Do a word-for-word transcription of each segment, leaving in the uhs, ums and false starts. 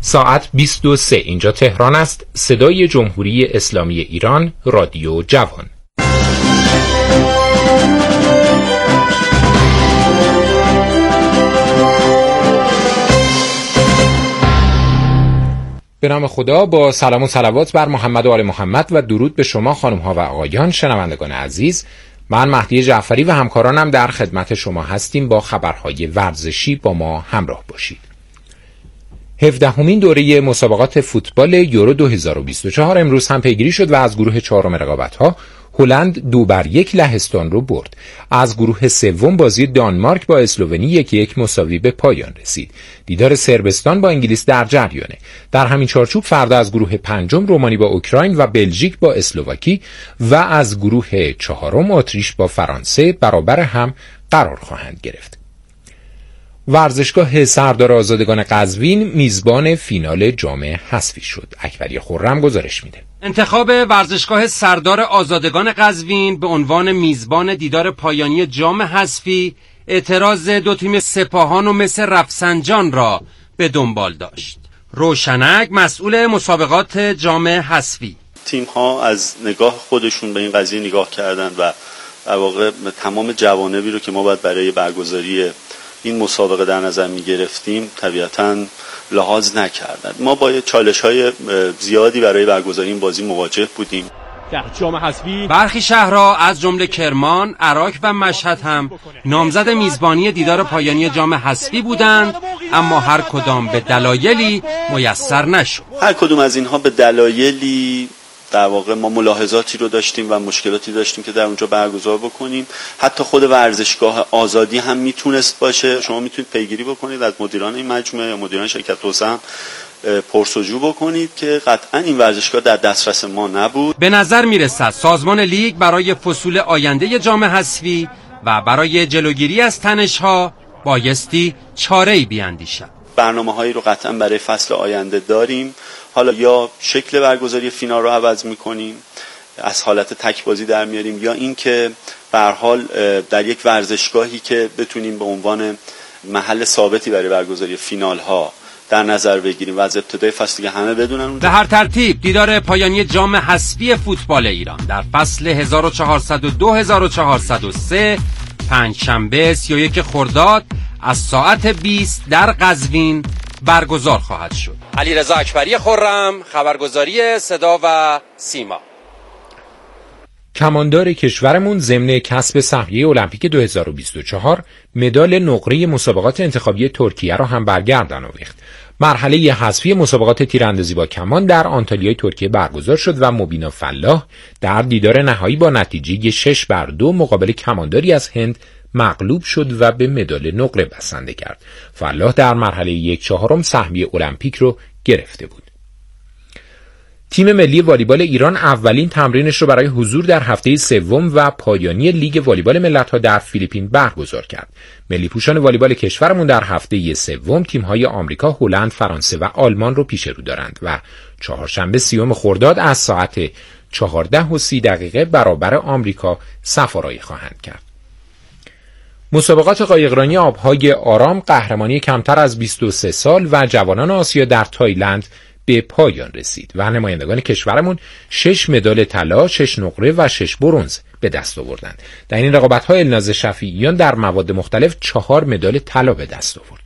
ساعت بیست و سه اینجا تهران است. صدای جمهوری اسلامی ایران، رادیو جوان. به نام خدا، با سلام و صلوات بر محمد و آل محمد و درود به شما خانم ها و آقایان شنوندگان عزیز. من مهدی جعفری و همکارانم در خدمت شما هستیم. با خبرهای ورزشی با ما همراه باشید. هفدهمین دوره مسابقات فوتبال یورو دو هزار و بیست و چهار امروز هم پیگیری شد و از گروه چهارم رقابت‌ها هلند دو بر یک لهستان رو برد. از گروه سوم بازی دانمارک با اسلوونی یکی یک مساوی به پایان رسید. دیدار صربستان با انگلیس در جریانه. در همین چارچوب فردا از گروه پنجم رومانی با اوکراین و بلژیک با اسلواکی و از گروه چهارم اتریش با فرانسه برابر هم قرار خواهند گرفت. ورزشگاه سردار آزادگان قزوین میزبان فینال جام حذفی شد. اکبری خرم گزارش میده. انتخاب ورزشگاه سردار آزادگان قزوین به عنوان میزبان دیدار پایانی جام حذفی اعتراض دو تیم سپاهان و مس رفسنجان را به دنبال داشت. روشنک مسئول مسابقات جام حذفی: تیم ها از نگاه خودشون به این قضیه نگاه کردند و در واقع تمام جوانبی رو که ما باید برای برگزاری این مسابقه در نظر می گرفتیم طبیعتاً لحاظ نکردند. ما با چالش‌های زیادی برای برگزاری این بازی مواجه بودیم. در جام حذفی برخی شهرها از جمله کرمان، عراق و مشهد هم نامزد میزبانی دیدار پایانی جام حذفی بودند، اما هر کدام به دلایلی میسر نشد. هر کدوم از اینها به دلایلی در واقع ما ملاحظاتی رو داشتیم و مشکلاتی داشتیم که در اونجا برگزار بکنیم. حتی خود ورزشگاه آزادی هم میتونست باشه. شما میتونید پیگیری بکنید از مدیران این مجموعه یا مدیران شرکت توسعه پرسجو بکنید که قطعا این ورزشگاه در دسترس ما نبود. به نظر میرسد سازمان لیگ برای فصول آینده جام حذفی و برای جلوگیری از تنش‌ها بایستی چاره‌ای بیاندیشد. برنامه‌هایی رو قطعا برای فصل آینده داریم. حالا یا شکل برگزاری فینال رو عوض می‌کنیم، از حالت تک بازی در میاریم، یا اینکه به هر حال در یک ورزشگاهی که بتونیم به عنوان محل ثابتی برای برگزاری فینال‌ها در نظر بگیریم و از ابتدای فصل که همه بدونن. به هر ترتیب دیدار پایانی جام حذفی فوتبال ایران در فصل هزار و چهارصد و دو هزار و چهارصد و سه پنجشنبه سی و یک خرداد از ساعت بیست در قزوین برگزار خواهد شد. علیرضا اکبری خرم، خبرگزاری صدا و سیما. کماندار کشورمون ضمن کسب سهمیه المپیک دو هزار و بیست و چهار مدال نقره مسابقات انتخابی ترکیه را هم برگردن آویخت. مرحله حذفی مسابقات تیراندازی با کمان در آنتالیای ترکیه برگزار شد و مبینا فلاح در دیدار نهایی با نتیجه شش بر دو مقابل کمانداری از هند مغلوب شد و به مدال نقره بسنده کرد. فلاح در مرحله یک چهارم سهمیه المپیک رو گرفته بود. تیم ملی والیبال ایران اولین تمرینش رو برای حضور در هفته سوم و پایانی لیگ والیبال ملت‌ها در فیلیپین برگزار کرد. ملی پوشان والیبال کشورمون در هفته سوم تیم‌های آمریکا، هلند، فرانسه و آلمان رو پیش رو دارند و چهارشنبه سیوم خرداد از ساعت چهارده و سی دقیقه برابر آمریکا سفارایی خواهند کرد. مسابقات قایقرانی آبهای آرام قهرمانی کمتر از بیست و سه سال و جوانان آسیا در تایلند به پایان رسید و نمایندگان کشورمون شش مدال طلا، شش نقره و شش برنز به دست آوردند. در این رقابت‌ها الناز شفیعیان در مواد مختلف چهار مدال طلا به دست آورد.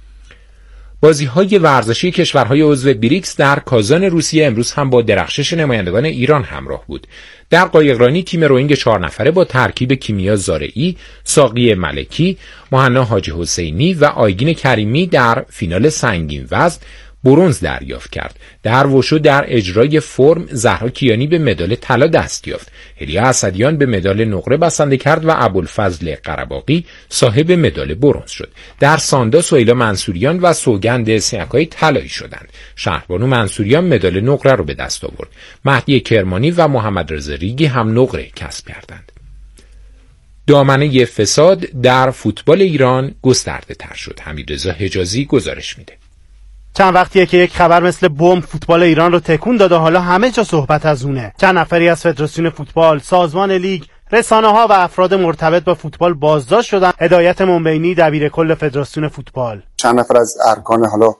بازی‌های ورزشی کشورهای عضو بریکس در کازان روسیه امروز هم با درخشش نمایندگان ایران همراه بود. در قایقرانی تیم روینگ چهار نفره با ترکیب کیمیا زارعی، ساقی ملکی، مهنا حاجی حسینی و آیگین کریمی در فینال سنگین وزن برنز دریافت کرد. در وشو در اجرای فرم زهرا کیانی به مدال طلا دست یافت. هلیا اسدیان به مدال نقره بسنده کرد و ابوالفضل قره‌باغی صاحب مدال برنز شد. در ساندا سهیلا منصوریان و سوگند سیاکایی طلایی شدند. شهربانو منصوریان مدال نقره رو به دست آورد. مهدی کرمانی و محمد رضا ریگی هم نقره کسب کردند. دامنه فساد در فوتبال ایران گسترده تر شد. حمیدرضا حجازی گزارش میده. چند وقتیه که یک خبر مثل بمب فوتبال ایران رو تکون داد و حالا همه جا صحبت از اونه. چند نفری از فدراسیون فوتبال، سازمان لیگ، رسانه‌ها و افراد مرتبط با فوتبال بازداشت شدن. هدایت منبینی دبیر کل فدراسیون فوتبال، چند نفر از ارکان حالا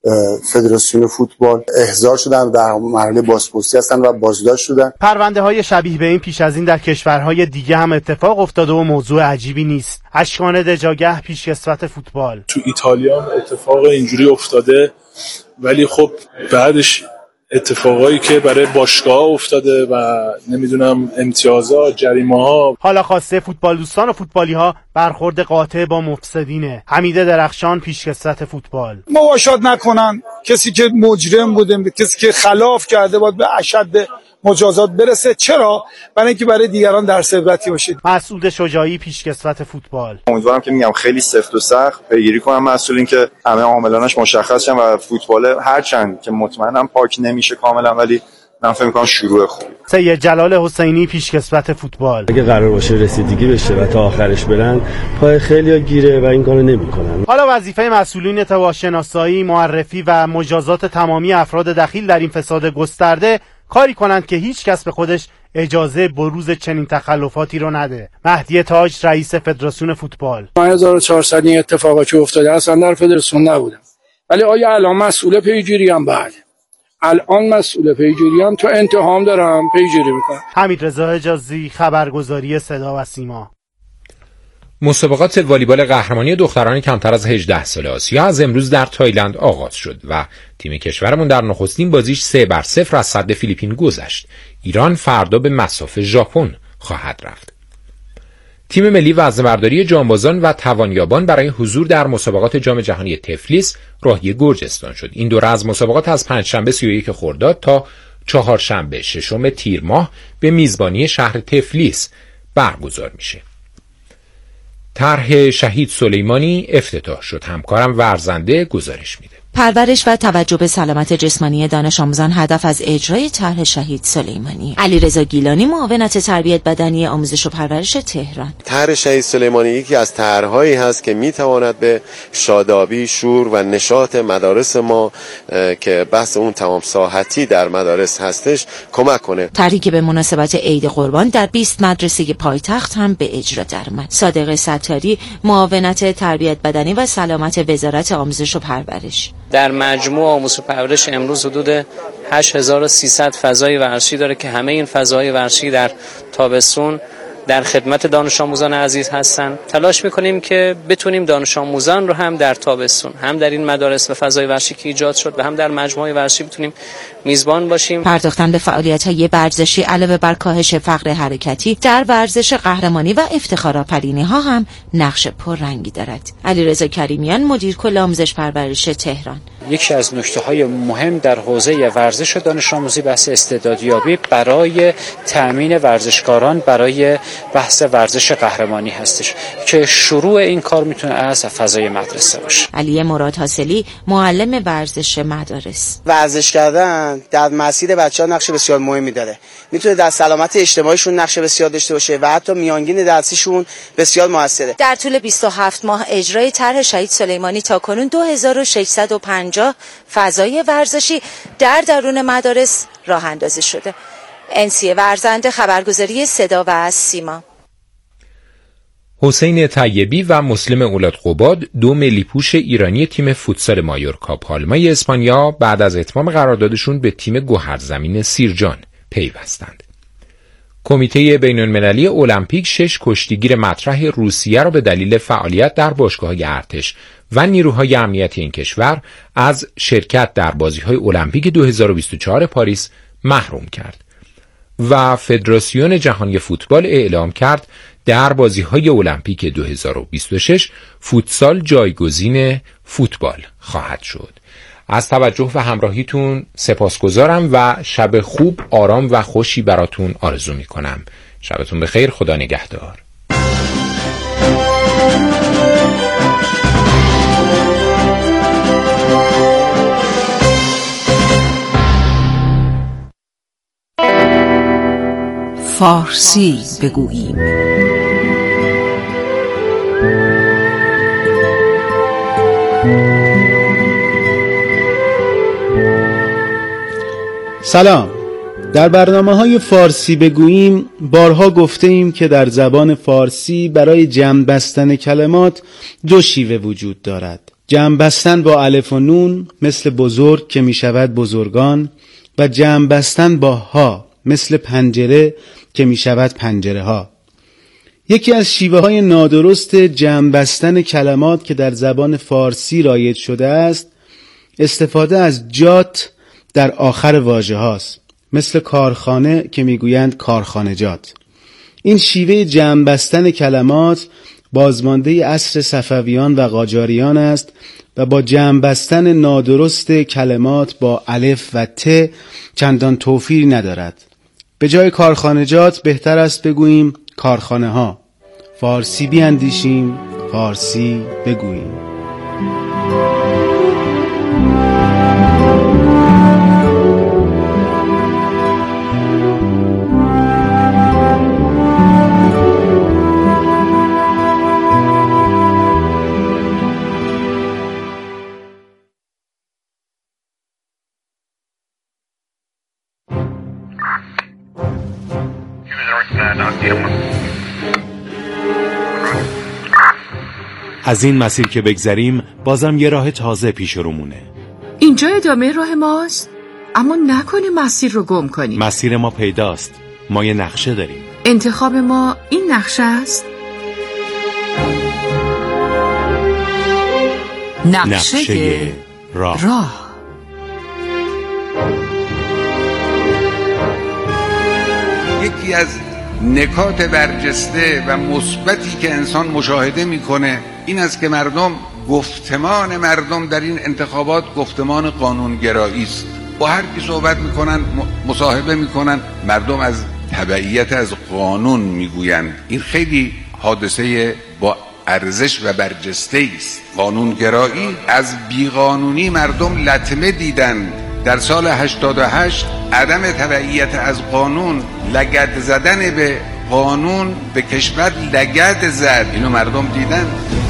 فدراسیون فوتبال احضار شدن، در مرحله بازپرسی هستن و بازداشت شدن. پرونده های شبیه به این پیش از این در کشورهای دیگه هم اتفاق افتاده و موضوع عجیبی نیست. اشکان دجاگه، پیشکسوت فوتبال: تو ایتالیا هم اتفاق اینجوری افتاده، ولی خب بعدش اتفاقایی که برای باشگاه افتاده و نمیدونم امتیازات، جریمه ها. حالا خواسته فوتبال دوستان و فوتبالی ها برخورد قاطع با مفسدینه. حمیده درخشان، پیشکسوت فوتبال: مواشات نکنن، کسی که مجرم بوده، کسی که خلاف کرده باید به اشد مجازات برسه. چرا؟ برای اینکه برای دیگران درس عبرتی باشید. مسعود شجاعی، پیشکسوت فوتبال: امیدوارم که میگم خیلی سفت و سخت پیگیری کنم مسئولین که همه عاملانش مشخص شن و فوتبال هرچند که مطمئنم پاک نمیشه کاملا، ولی من فکر می‌کنم شروع خوبی. سید جلال حسینی، پیشکسوت فوتبال: اگه قرار باشه رسیدگی بشه و تا آخرش برن، پای خیلی‌ها گیره و این کارو نمی‌کنن. حالا وظیفه مسئولین ارتباط شناسایی، معرفی و مجازات تمامی افراد دخیل در این فساد گسترده کاری کنند که هیچ کس به خودش اجازه بروز چنین تخلفاتی رو نده. مهدی تاج، رئیس فدراسیون فوتبال: من هزار و چهارصد این اتفاقا که افتاده اصلا در فدراسیون نبودم، ولی آیا الان مسئول پیگیری هم؟ بله، الان مسئول پیگیری هم، تا انتها هم دارم پیگیری میکنم. حمید رضا حجازی، خبرگزاری صدا و سیما. مسابقات والیبال قهرمانی دختران کمتر از هجده ساله آسیا از امروز در تایلند آغاز شد و تیم کشورمون در نخستین بازیش سه بر صفر از صد فیلیپین گذشت. ایران فردا به مصاف ژاپن خواهد رفت. تیم ملی وزنه‌برداری جانبازان و توانیابان برای حضور در مسابقات جام جهانی تفلیس راهی گرجستان شد. این دوره از مسابقات از پنجشنبه سی و یک خرداد تا چهارشنبه ششم تیر ماه به میزبانی شهر تفلیس برگزار میشه. طرح شهید سلیمانی افتتاح شد. همکارم ورزنده گزارش میده. پرورش و توجه به سلامت جسمانی دانش آموزان هدف از اجرای طرح شهید سلیمانی. علیرضا گیلانی، معاونت تربیت بدنی آموزش و پرورش تهران: طرح شهید سلیمانی یکی از طرح‌هایی هست که میتواند به شادابی، شور و نشاط مدارس ما که بحث اون تمام ساحتی در مدارس هستش کمک کنه. طرحی که به مناسبت عید قربان در بیست مدرسه پایتخت هم به اجرا درآمد. صادق ستاری، معاونت تربیت بدنی و سلامت وزارت آموزش و پرورش: در مجموع آموزش و پرورش امروز حدود هشت هزار و سیصد فضای ورزشی داره که همه این فضای ورزشی در تابستون در خدمت دانش آموزان عزیز هستن. تلاش میکنیم که بتونیم دانش آموزان رو هم در تابستون، هم در این مدارس و فضای ورزشی که ایجاد شد و هم در مجموعه ورزشی بتونیم میزبان باشیم. پرداختن به فعالیت‌های ورزشی علاوه بر کاهش فقر حرکتی در ورزش قهرمانی و افتخارآفرینی‌ها هم نقش پررنگی دارد. علیرضا کریمیان، مدیر کل آموزش پرورش تهران: یکی از نکته‌های مهم در حوزه ورزش و دانش آموزی بحث استعدادیابی برای تأمین ورزشکاران برای بحث ورزش قهرمانی هستش که شروع این کار میتونه از فضای مدرسه باشه. علی مراد حاصلی، معلم ورزش مدارس: ورزش کردن در مسیر بچه‌ها نقش بسیار مهمی داره. میتونه در سلامت اجتماعیشون نقش بسیار داشته باشه و حتی میانگین درسیشون بسیار موثره. در طول بیست و هفت ماه اجرای طرح شهید سلیمانی تاکنون دو هزار و ششصد و پنجاه فضای ورزشی در درون مدارس راه اندازی شده. انسیه ورزنده، خبرگزاری صدا و سیما. حسین طیبی و مسلم اولادقباد، دو ملیپوش ایرانی تیم فوتسال مایورکا پالمای اسپانیا، بعد از اتمام قراردادشون به تیم گوهرزمین سیرجان پیوستند. کمیته بین‌المللی المپیک شش کشتیگیر مطرح روسیه را به دلیل فعالیت در باشگاه‌های ارتش و نیروهای امنیتی این کشور از شرکت در بازی‌های المپیک دو هزار و بیست و چهار پاریس محروم کرد و فدراسیون جهانی فوتبال اعلام کرد در بازی‌های المپیک دو هزار و بیست و شش فوتسال جایگزین فوتبال خواهد شد. از توجه و همراهیتون سپاسگزارم و شب خوب، آرام و خوشی براتون آرزو می‌کنم. شبتون بخیر، خدا نگهدار. فارسی بگوییم. سلام. در برنامه‌های فارسی بگوییم بارها گفته ایم که در زبان فارسی برای جمع بستن کلمات دو شیوه وجود دارد. جمع بستن با الف و نون مثل بزرگ که می شود بزرگان و جمع بستن با ها مثل پنجره که می شود پنجره ها. یکی از شیوه های نادرست جمع بستن کلمات که در زبان فارسی رایج شده است استفاده از جات در آخر واژه هاست، مثل کارخانه که میگویند کارخانجات. این شیوه جمع بستن کلمات بازمانده عصر صفویان و قاجاریان است و با جمع بستن نادرست کلمات با الف و ت چندان توفیری ندارد. به جای کارخانجات بهتر است بگوییم کارخانه ها. فارسی بیاندیشیم، فارسی بگوییم. از این مسیر که بگذریم بازم یه راه تازه پیش رومونه. اینجا ادامه راه ماست، اما نکنه مسیر رو گم کنیم. مسیر ما پیداست، ما یه نقشه داریم. انتخاب ما این نقشه است. نقشه, نقشه راه, راه. یکی از نکات برجسته و مثبتی که انسان مشاهده میکنه این است که مردم گفتمان مردم در این انتخابات گفتمان قانونگرایی است. با هر کی صحبت میکنن، مصاحبه میکنن، مردم از تبعیت از قانون میگویند. این خیلی حادثه با ارزش و برجسته است. قانونگرایی از بیقانونی مردم لطمه دیدند. در سال هشتاد و هشت عدم تبعیت از قانون، لگد زدن به قانون به کشور لگد زد، اینو مردم دیدن.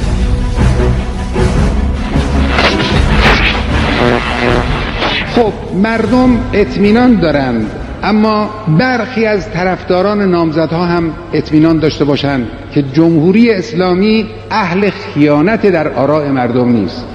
خب مردم اطمینان دارند، اما برخی از طرفداران نامزدها هم اطمینان داشته باشند که جمهوری اسلامی اهل خیانت در آراء مردم نیست.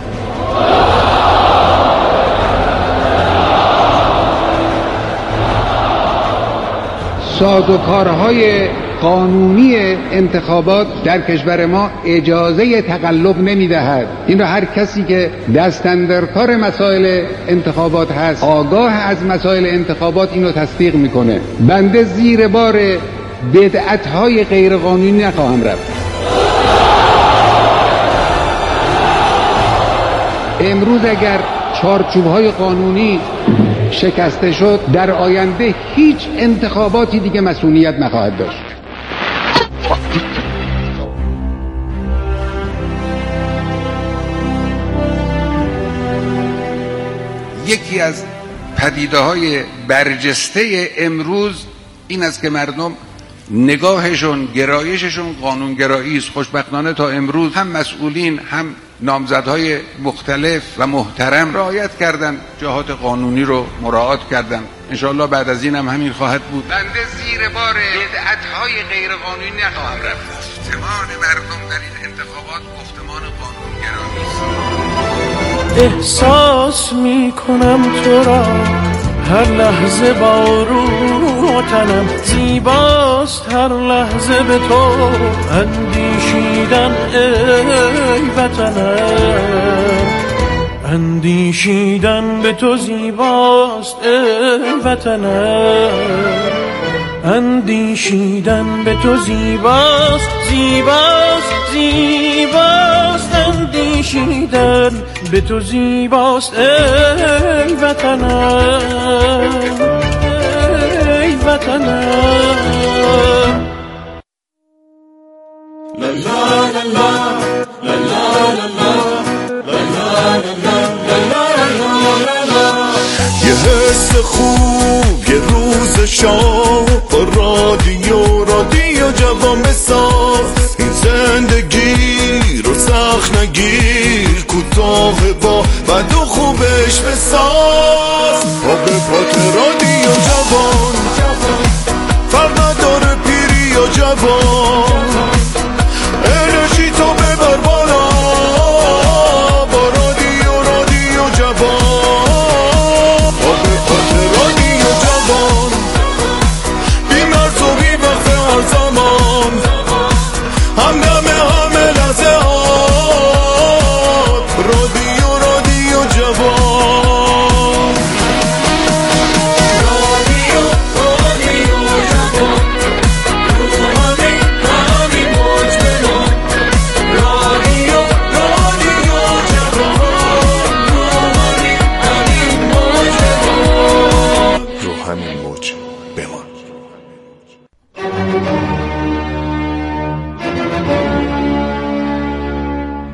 سازوکارهای قانونی انتخابات در کشور ما اجازه تقلب نمیدهد. این را هر کسی که دست اندر کار مسائل انتخابات هست، آگاه از مسائل انتخابات، اینو تصدیق میکنه. بنده زیر بار بدعت‌های غیرقانونی نخواهم رفت. امروز اگر چارچوب‌های قانونی شکسته شد، در آینده هیچ انتخاباتی دیگه مسئولیت نخواهد داشت. یکی از پدیده‌های برجسته امروز این است که مردم نگاهشون، گرایششون قانونگرایی است. خوشبختانه تا امروز هم مسئولین هم نامزدهای مختلف و محترم رعایت کردن، جهات قانونی رو مراعات کردن. انشاءالله بعد از این هم همین خواهد بود. بنده زیر بار بدعت‌های غیرقانونی نخواهم رفت. گفتمان مردم در این انتخابات گفتمان قانونگرایی است. احساس میکنم تو را هر لحظه با روح و تنم، زیباست هر لحظه به تو اندیشیدن ای وطنم، اندیشیدن به تو زیباست ای وطنم، اندیشیدن به تو زیباست زیباست زیباست، اندیشیدن به تو زیباست ای وطنم ای وطنم. لا لا لا لا لا. یه حس خوب، یه روز شاد، رادیو رادیو جوان بساز. این زندگی رو سخت نگیر، کوتاه با بد و خوبش بساز. آب پات رادیو جوان، فرق نداره پیری یا جوان، انرژی تو ببر بالا،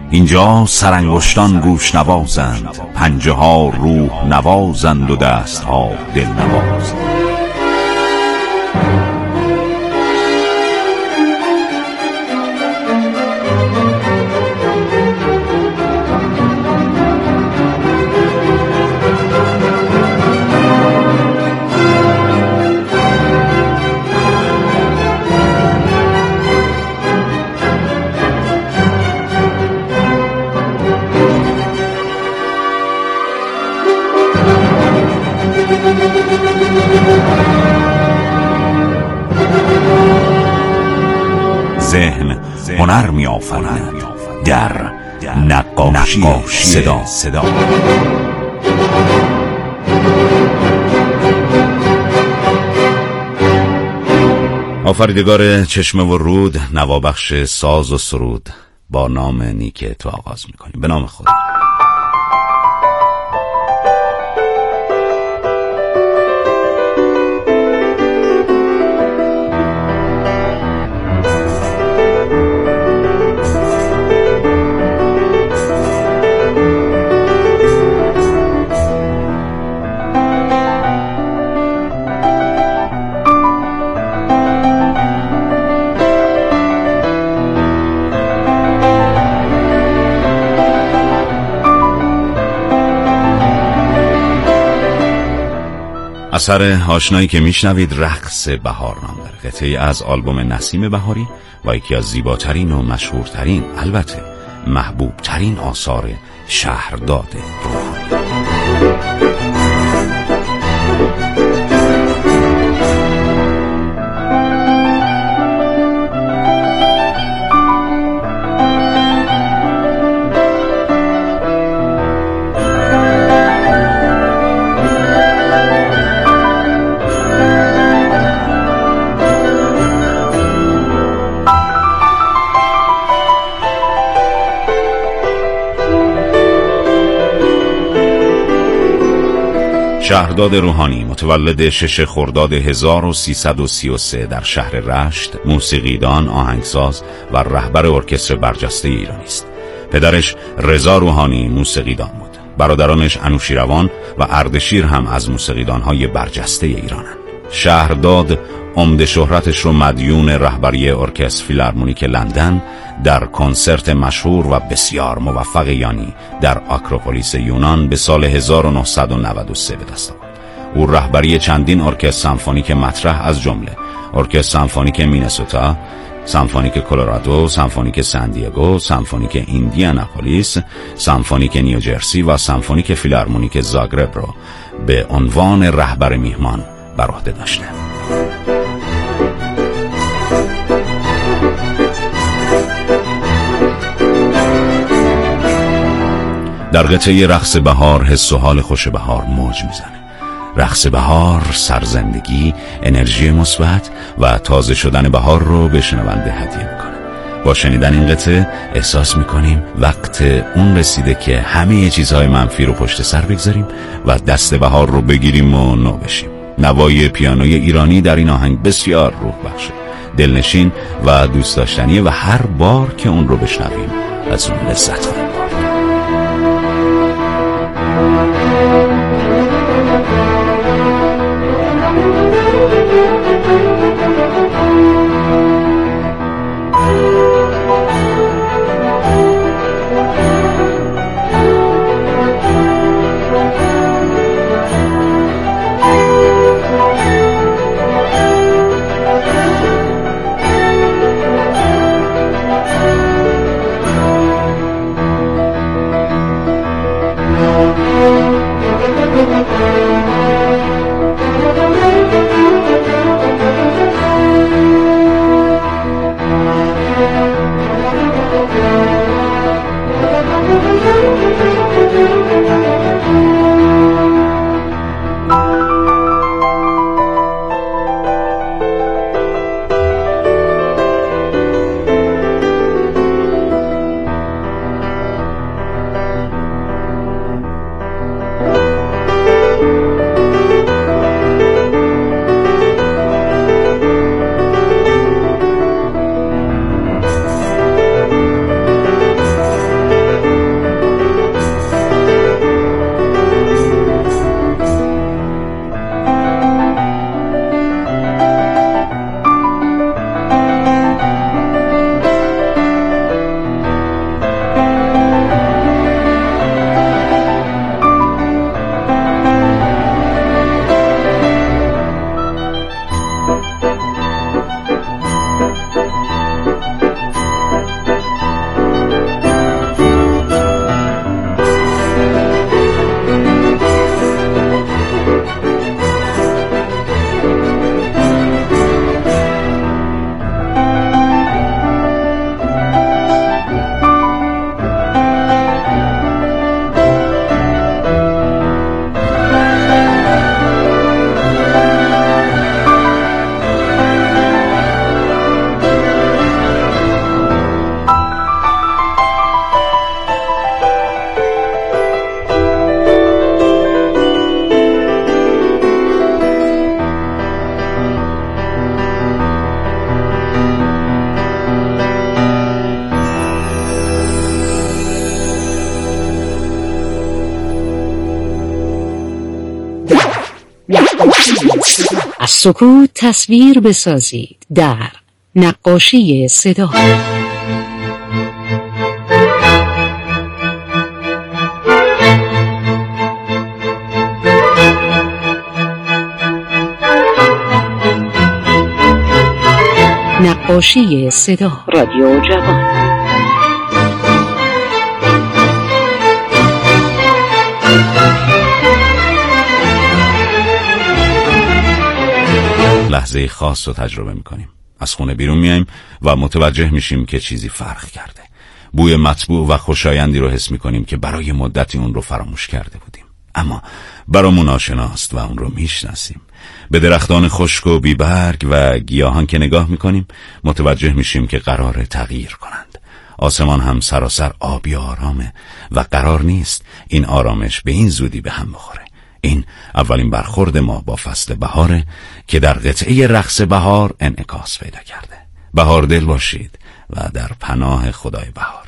اینجا سرانگشتان گوش نوازند، پنجه ها روح نوازند و دست ها دل نوازند. ذهن هنر می آفریند در نقاشی صدا. صدا آفریدگار چشمه و رود، نوابخش ساز و سرود، با نام نیک تو آغاز می کنیم. به نام خدا. اثر آشنایی که میشنوید رقص بهار نام داره، قطعی از آلبوم نسیم بهاری و یکی از زیباترین و مشهورترین، البته محبوبترین آثار شهرداد روحانی. شهرداد روحانی متولد شش خرداد هزار و سیصد و سی و سه در شهر رشت، موسیقیدان، آهنگساز و رهبر ارکستر برجسته ایرانی است. پدرش رضا روحانی موسیقیدان بود. برادرانش انوشیروان و اردشیر هم از موسیقیدان‌های برجسته ایرانند. شهرداد عمده شهرتش رو مدیون رهبری ارکستر فیلارمونیک لندن در کنسرت مشهور و بسیار موفق یانی در آکروپولیس یونان به سال هزار و نهصد و نود و سه به دست آورد. او رهبری چندین ارکستر سمفونیک مطرح از جمله ارکستر سمفونیک مینسوتا، سمفونیک کلرادو، سمفونیک ساندیگو، سمفونیک ایندیاناپولیس، سمفونیک نیوجرسی و سمفونیک فیلارمونیک زاگرب را به عنوان رهبر میهمان بر عهده داشته. در قطعه رقص بهار حس و حال خوش بهار موج میزنه. رقص بهار سرزندگی، انرژی مثبت و تازه شدن بهار رو به شنونده هدیه میکنه. با شنیدن این قطعه احساس میکنیم وقت اون رسیده که همه چیزهای منفی رو پشت سر بگذاریم و دست بهار رو بگیریم و نو بشیم. نوای پیانوی ایرانی در این آهنگ بسیار روح بخشه، دلنشین و دوست داشتنیه و هر بار که اون رو بشنویم از اون لذت خواهیم برد. سکوت تصویر بسازید در نقاشی صدا. نقاشی صدا، رادیو جوان. لحظه خاص رو تجربه میکنیم. از خونه بیرون میایم و متوجه میشیم که چیزی فرق کرده. بوی مطبوع و خوشایندی رو حس میکنیم که برای مدتی اون رو فراموش کرده بودیم، اما برامون آشناست و اون رو میشناسیم. به درختان خشک و بیبرگ و گیاهان که نگاه میکنیم متوجه میشیم که قراره تغییر کنند. آسمان هم سراسر آبی آرامه و قرار نیست این آرامش به این زودی به هم بخوره. این اولین برخورد ما با فصل بهاره که در قطعه رقص بهار انعکاس پیدا کرده. بهار دل باشید و در پناه خدای بهار.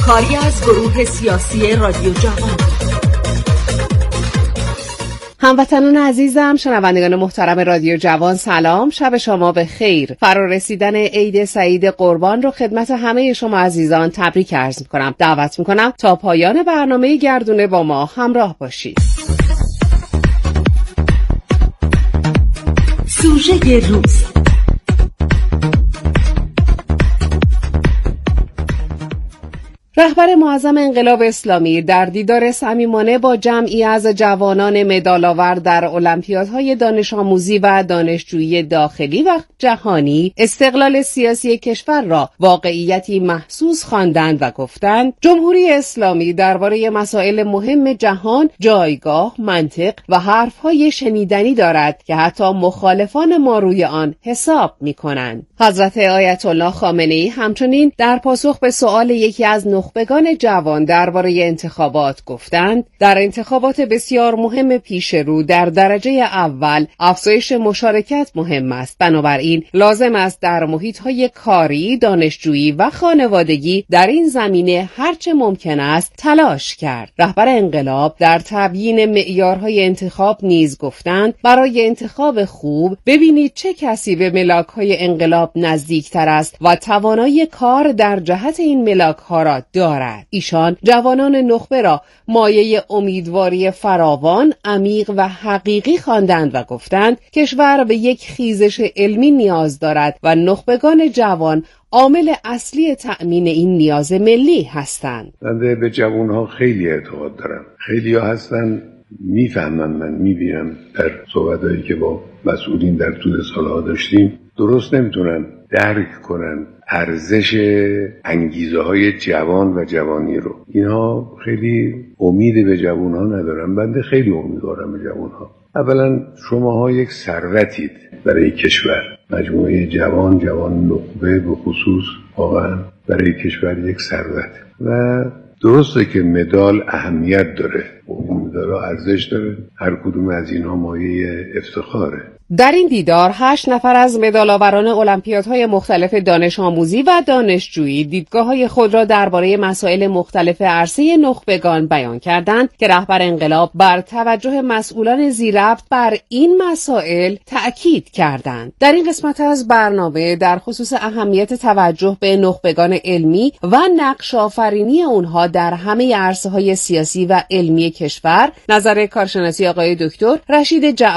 کاری از گروه سیاسی رادیو جوان. هموطنان عزیزم، شنوندگان محترم رادیو جوان، سلام، شب شما به خیر. فرا رسیدن عید سعید قربان رو خدمت همه شما عزیزان تبریک عرض می‌کنم. دعوت می‌کنم تا پایان برنامه گردونه با ما همراه باشید. سوژه روز. رهبر معظم انقلاب اسلامی در دیدار صمیمانه با جمعی از جوانان مدال‌آور در المپیادهای دانش آموزی و دانشجویی داخلی و جهانی استقلال سیاسی کشور را واقعیتی محسوس خواندند و گفتند جمهوری اسلامی درباره مسائل مهم جهان جایگاه، منطق و حرفهای شنیدنی دارد که حتی مخالفان ما روی آن حساب می‌کنند. حضرت آیت الله خامنه‌ای همچنین در پاسخ به سؤال یکی از نخبگان جوان درباره انتخابات گفتند در انتخابات بسیار مهم پیش رو در درجه اول افزایش مشارکت مهم است. بنابراین لازم است در محیط‌های کاری، دانشجویی و خانوادگی در این زمینه هرچه ممکن است تلاش کرد. رهبر انقلاب در تبیین معیارهای انتخاب نیز گفتند برای انتخاب خوب ببینید چه کسی به ملاک‌های انقلاب نزدیکتر است و توانایی کار در جهت این ملاک‌ها را دارد. ایشان جوانان نخبه را مایه امیدواری فراوان، عمیق و حقیقی خواندند و گفتند کشور به یک خیزش علمی نیاز دارد و نخبگان جوان عامل اصلی تأمین این نیاز ملی هستند. من به جوانها خیلی اعتقاد دارم. خیلی ها هستن میفهمن، من میبینم در صحبتایی که با مسئولین در طول سالها داشتیم، درست نمیتونن درک کنن ارزش انگیزه های جوان و جوانی رو. اینها خیلی امید به جوان ها ندارن. بنده خیلی امیدوارم به جوان ها. اولا شماها یک ثروتید برای کشور. مجموعه جوان، جوان نخبه به خصوص واقعا برای کشور یک ثروت. و درسته که مدال اهمیت داره، مدال ارزش داره، هر کدوم از اینها مایه افتخاره. در این دیدار هشت نفر از مدال‌آوران المپیادهای مختلف دانش آموزی و دانشجویی دیدگاه‌های خود را درباره مسائل مختلف عرصه نخبگان بیان کردند که رهبر انقلاب بر توجه مسئولان ذی‌ربط بر این مسائل تأکید کردند. در این قسمت از برنامه در خصوص اهمیت توجه به نخبگان علمی و نقش آفرینی اونها در همه عرصه‌های سیاسی و علمی کشور، نظر کارشناسی آقای دکتر رشید جعفری